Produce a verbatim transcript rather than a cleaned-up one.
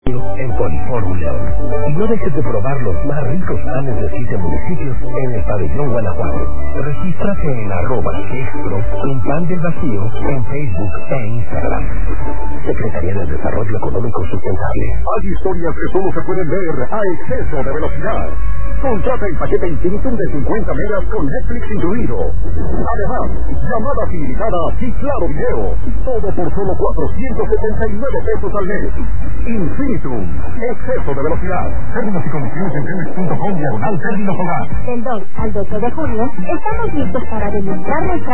en Poliforum León. Y no dejes de probar los más ricos panes de siete municipios en el pabellón Guanajuato. Regístrate en arroba extro en Pan del Vacío en Facebook e Instagram. Secretaría de Desarrollo Económico Sustentable. Hay historias que solo se pueden ver a exceso de velocidad. Contrata el paquete Infinitum de cincuenta megas con Netflix incluido. Además, llamadas ilimitadas y claro video. Todo por solo cuatrocientos setenta y nueve pesos al mes. Infinitum. Exceso de velocidad. Términos y condiciones en tenis punto com diagonal términos hogar. Del dos al doce de julio, estamos listos para demostrar nuestra